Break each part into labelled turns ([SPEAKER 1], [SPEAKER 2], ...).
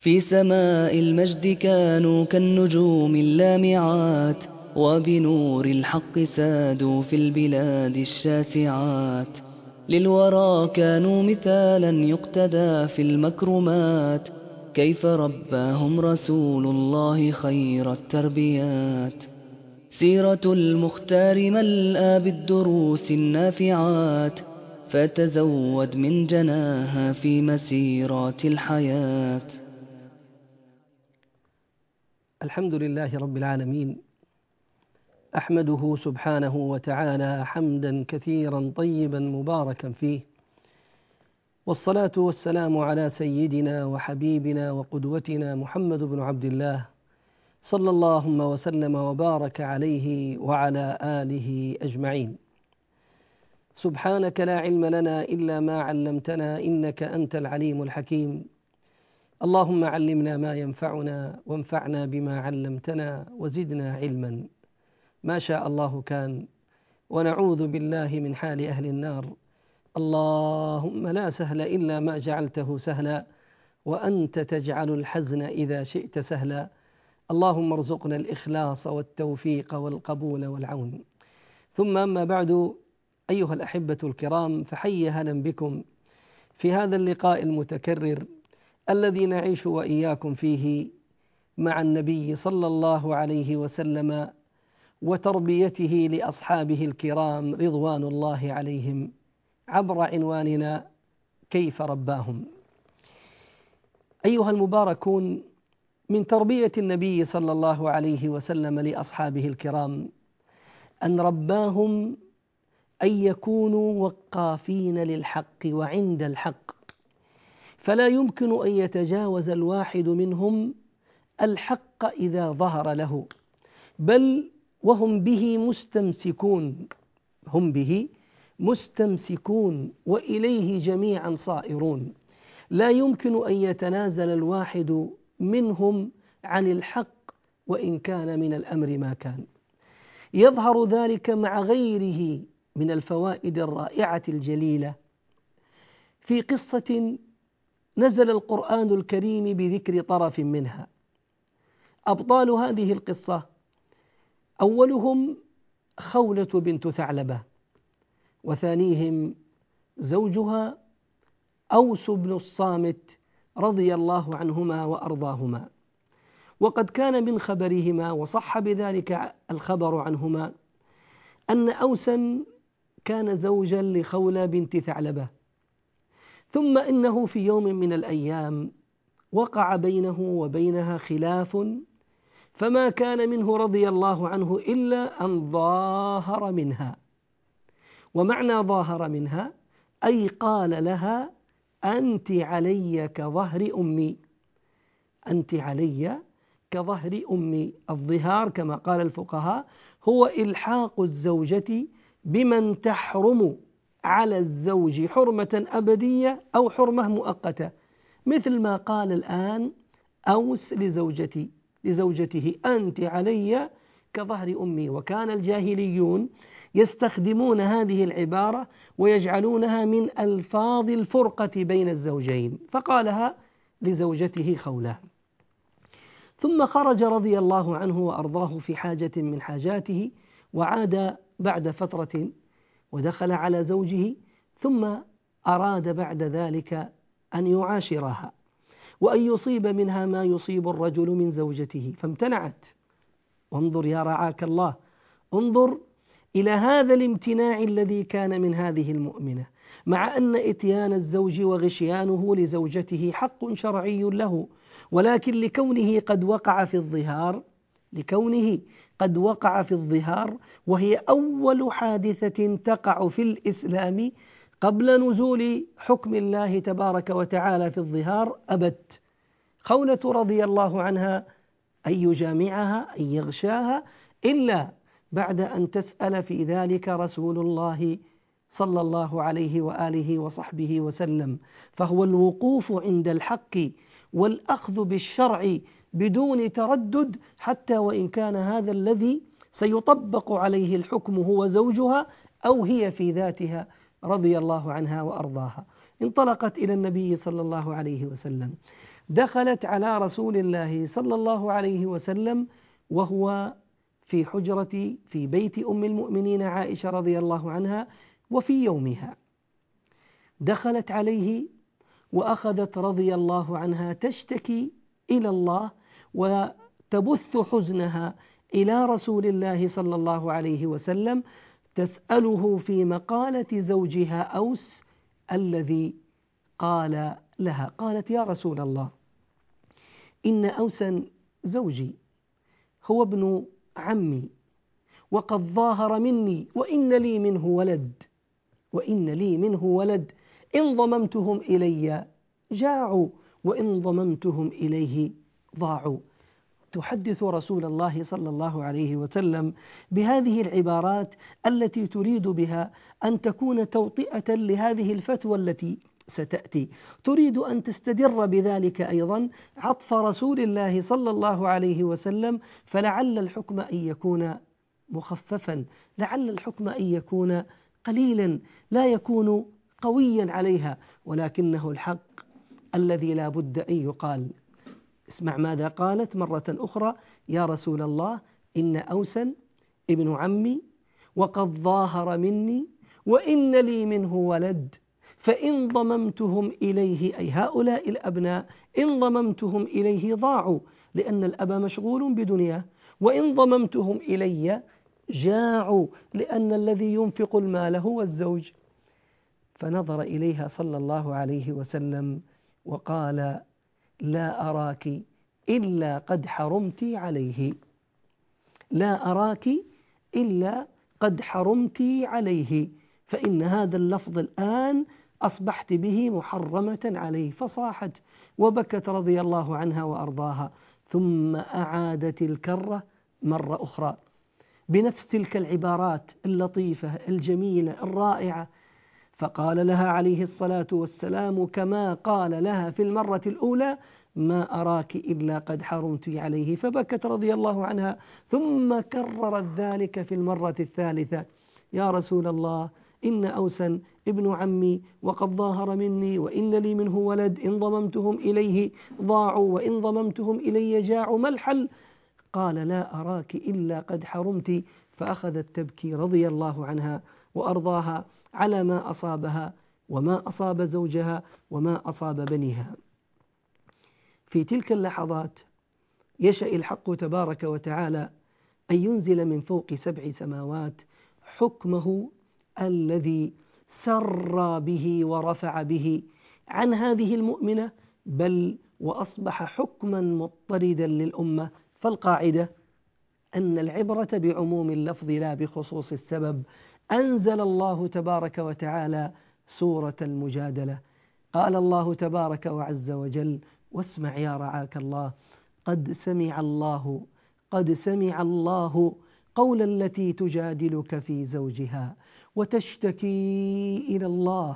[SPEAKER 1] في سماء المجد كانوا كالنجوم اللامعات، وبنور الحق سادوا في البلاد الشاسعات. للورى كانوا مثالا يقتدى في المكرمات، كيف رباهم رسول الله خير التربيات. سيرة المختار ملأى بالدروس النافعات، فتزود من جناها في مسيرات الحياة.
[SPEAKER 2] الحمد لله رب العالمين، أحمده سبحانه وتعالى حمدا كثيرا طيبا مباركا فيه، والصلاة والسلام على سيدنا وحبيبنا وقدوتنا محمد بن عبد الله، صلى اللهم وسلم وبارك عليه وعلى آله أجمعين. سبحانك لا علم لنا إلا ما علمتنا إنك أنت العليم الحكيم. اللهم علمنا ما ينفعنا وانفعنا بما علمتنا وزدنا علما. ما شاء الله كان، ونعوذ بالله من حال أهل النار. اللهم لا سهل إلا ما جعلته سهلا، وأنت تجعل الحزن إذا شئت سهلا. اللهم ارزقنا الإخلاص والتوفيق والقبول والعون. ثم أما بعد، أيها الأحبة الكرام، فحي هلا بكم في هذا اللقاء المتكرر الذي نعيش وإياكم فيه مع النبي صلى الله عليه وسلم وتربيته لأصحابه الكرام رضوان الله عليهم، عبر عنواننا كيف رباهم. أيها المباركون، من تربية النبي صلى الله عليه وسلم لأصحابه الكرام أن رباهم أن يكونوا وقافين للحق وعند الحق، فلا يمكن أن يتجاوز الواحد منهم الحق إذا ظهر له، بل وهم به مستمسكون، هم به مستمسكون وإليه جميعا صائرون. لا يمكن أن يتنازل الواحد منهم عن الحق وإن كان من الأمر ما كان. يظهر ذلك مع غيره من الفوائد الرائعة الجليلة في قصة نزل القرآن الكريم بذكر طرف منها. أبطال هذه القصة أولهم خولة بنت ثعلبة، وثانيهم زوجها أوس بن الصامت رضي الله عنهما وأرضاهما. وقد كان من خبرهما، وصح بذلك الخبر عنهما، أن أوسا كان زوجا لخولة بنت ثعلبة، ثم إنه في يوم من الأيام وقع بينه وبينها خلاف، فما كان منه رضي الله عنه إلا أن ظاهر منها. ومعنى ظاهر منها أي قال لها: أنت علي كظهر أمي، أنت علي كظهر أمي. الظهار كما قال الفقهاء هو إلحاق الزوجة بمن تحرم على الزوج حرمة أبدية أو حرمة مؤقتة، مثل ما قال الآن أوس لزوجته: أنت علي كظهر أمي. وكان الجاهليون يستخدمون هذه العبارة ويجعلونها من ألفاظ الفرقة بين الزوجين، فقالها لزوجته خولة. ثم خرج رضي الله عنه وأرضاه في حاجة من حاجاته، وعاد بعد فترة ودخل على زوجه، ثم أراد بعد ذلك أن يعاشرها وأن يصيب منها ما يصيب الرجل من زوجته، فامتنعت. وانظر يا رعاك الله، انظر إلى هذا الامتناع الذي كان من هذه المؤمنة، مع أن إتيان الزوج وغشيانه لزوجته حق شرعي له، ولكن لكونه قد وقع في الظهار، وهي أول حادثة تقع في الإسلام قبل نزول حكم الله تبارك وتعالى في الظهار، أبت خولة رضي الله عنها أن يجامعها، أن يغشاها، إلا بعد أن تسأل في ذلك رسول الله صلى الله عليه وآله وصحبه وسلم. فهو الوقوف عند الحق والأخذ بالشرع بدون تردد، حتى وإن كان هذا الذي سيطبق عليه الحكم هو زوجها أو هي في ذاتها رضي الله عنها وأرضاها. انطلقت إلى النبي صلى الله عليه وسلم دخلت على رسول الله صلى الله عليه وسلم وهو في حجرة في بيت أم المؤمنين عائشة رضي الله عنها، وفي يومها دخلت عليه وأخذت رضي الله عنها تشتكي إلى الله وتبث حزنها إلى رسول الله صلى الله عليه وسلم، تسأله في مقالة زوجها أوس الذي قال لها. قالت: يا رسول الله، إن أوسا زوجي هو ابن عمي وقد ظاهر مني وإن لي منه ولد إن ضممتهم إلي جاعوا وإن ضممتهم إليه ضاعوا. تحدث رسول الله صلى الله عليه وسلم بهذه العبارات التي تريد بها أن تكون توطئة لهذه الفتوى التي ستأتي، تريد أن تستدر بذلك أيضا عطف رسول الله صلى الله عليه وسلم، فلعل الحكم أن يكون مخففا، لعل الحكم أن يكون قليلا، لا يكون قويا عليها، ولكنه الحق الذي لا بد أن يقال. اسمع ماذا قالت مرة أخرى: يا رسول الله، إن أوسا ابن عمي وقد ظاهر مني وإن لي منه ولد، فإن ضممتهم إليه، أي هؤلاء الأبناء إن ضممتهم إليه ضاعوا، لأن الأب مشغول بدنياه، وإن ضممتهم إلي جاعوا، لأن الذي ينفق المال هو الزوج. فنظر إليها صلى الله عليه وسلم وقال: لا أراك إلا قد حرمت عليه، لا أراك إلا قد حرمت عليه، فإن هذا اللفظ الآن أصبحت به محرمة عليه. فصاحت وبكت رضي الله عنها وأرضاها، ثم أعادت الكرة مرة أخرى بنفس تلك العبارات اللطيفة الجميلة الرائعة، فقال لها عليه الصلاة والسلام كما قال لها في المرة الأولى: ما أراك إلا قد حرمت عليه. فبكت رضي الله عنها، ثم كررت ذلك في المرة الثالثة: يا رسول الله، إن أوسا ابن عمي وقد ظاهر مني وإن لي منه ولد، إن ضممتهم إليه ضاعوا وإن ضممتهم إلي جاعوا، ما الحل؟ قال: لا أراك إلا قد حرمت. فأخذت تبكي رضي الله عنها وأرضاها على ما أصابها وما أصاب زوجها وما أصاب بنيها. في تلك اللحظات يشاء الحق تبارك وتعالى أن ينزل من فوق 7 سماوات حكمه الذي سر به ورفع به عن هذه المؤمنة، بل وأصبح حكما مضطردا للأمة. فالقاعدة أن العبرة بعموم اللفظ لا بخصوص السبب. أنزل الله تبارك وتعالى سورة المجادلة، قال الله تبارك وعز وجل: واسمع يا رعاك الله: قد سمع الله قول التي تجادلك في زوجها وتشتكي إلى الله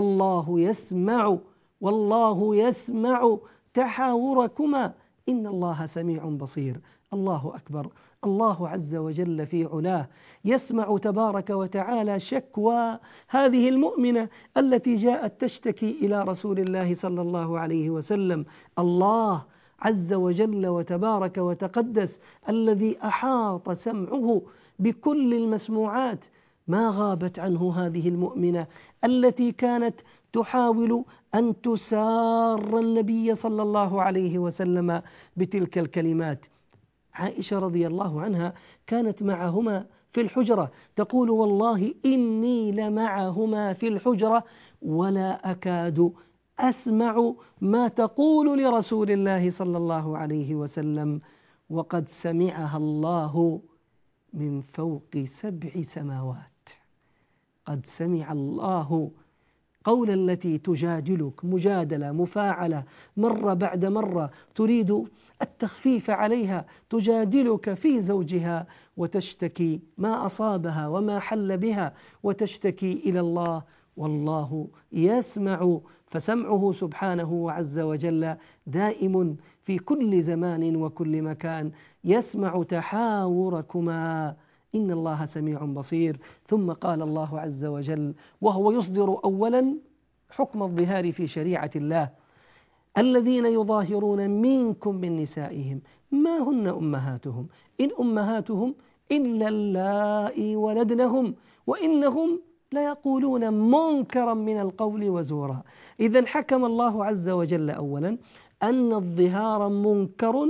[SPEAKER 2] والله يسمع تحاوركما إن الله سميع بصير. الله أكبر. الله عز وجل في علاه يسمع تبارك وتعالى شكوى هذه المؤمنة التي جاءت تشتكي إلى رسول الله صلى الله عليه وسلم. الله عز وجل وتبارك وتقدس الذي أحاط سمعه بكل المسموعات، ما غابت عنه هذه المؤمنة التي كانت تحاول أن تسار النبي صلى الله عليه وسلم بتلك الكلمات. عائشة رضي الله عنها كانت معهما في الحجرة، تقول: والله إني لمعهما في الحجرة ولا أكاد أسمع ما تقول لرسول الله صلى الله عليه وسلم، وقد سمعها الله من فوق 7 سماوات. قد سمع الله قول التي تجادلك، مجادلة مفاعلة مرة بعد مرة، تريد التخفيف عليها، تجادلك في زوجها وتشتكي ما أصابها وما حل بها، وتشتكي إلى الله، والله يسمع. فسمعه سبحانه عز وجل دائم في كل زمان وكل مكان، يسمع تحاوركما إن الله سميع بصير. ثم قال الله عز وجل وهو يصدر أولا حكم الظهار في شريعة الله: الذين يظاهرون منكم من نسائهم ما هن أمهاتهم إن أمهاتهم إلا اللائي ولدنهم وإنهم ليقولون منكرا من القول وزورا. إذا حكم الله عز وجل أولا أن الظهار منكر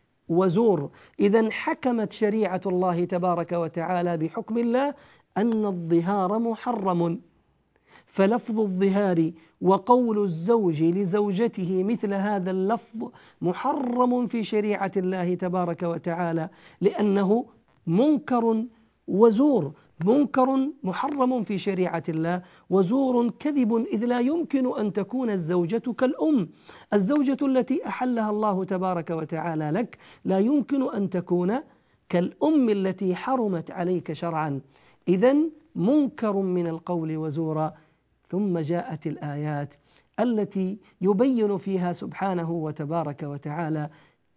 [SPEAKER 2] وزور. إذا حكمت شريعة الله تبارك وتعالى بحكم الله أن الظهار محرم، فلفظ الظهار وقول الزوج لزوجته مثل هذا اللفظ محرم في شريعة الله تبارك وتعالى، لأنه منكر وزور. منكر محرم في شريعة الله، وزور كذب، إذ لا يمكن أن تكون الزوجة كالأم. الزوجة التي أحلها الله تبارك وتعالى لك لا يمكن أن تكون كالأم التي حرمت عليك شرعا. إذن منكر من القول وزورا. ثم جاءت الآيات التي يبين فيها سبحانه وتبارك وتعالى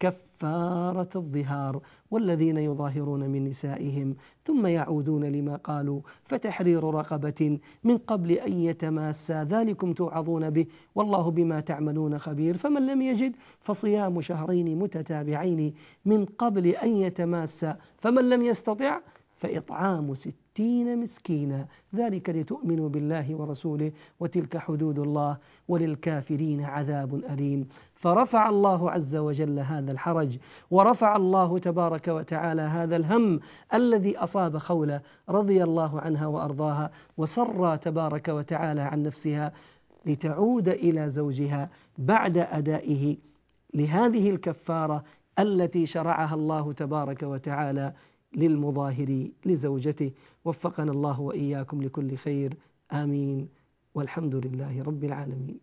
[SPEAKER 2] كفارة الظهار: والذين يظاهرون من نسائهم ثم يعودون لما قالوا فتحرير رقبة من قبل أن يتماسا ذلكم توعظون به والله بما تعملون خبير. فمن لم يجد فصيام شهرين متتابعين من قبل أن يتماسا، فمن لم يستطع فإطعام 60 مسكينا، ذلك لتؤمنوا بالله ورسوله وتلك حدود الله وللكافرين عذاب أليم. فرفع الله عز وجل هذا الحرج، ورفع الله تبارك وتعالى هذا الهم الذي أصاب خولة رضي الله عنها وأرضاها، وسر تبارك وتعالى عن نفسها لتعود إلى زوجها بعد أدائه لهذه الكفارة التي شرعها الله تبارك وتعالى للمظاهر لزوجته. وفقنا الله وإياكم لكل خير، آمين، والحمد لله رب العالمين.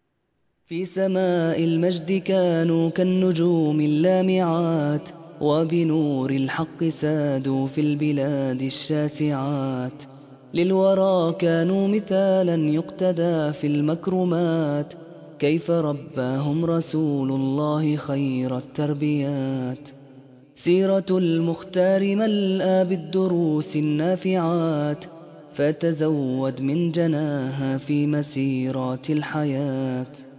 [SPEAKER 1] في سماء المجد كانوا كالنجوم اللامعات، وبنور الحق سادوا في البلاد الشاسعات. للورى كانوا مثالا يقتدى في المكرمات، كيف رباهم رسول الله خير التربيات. سيرة المختار ملأى بالدروس النافعات، فتزود من جناها في مسيرات الحياة.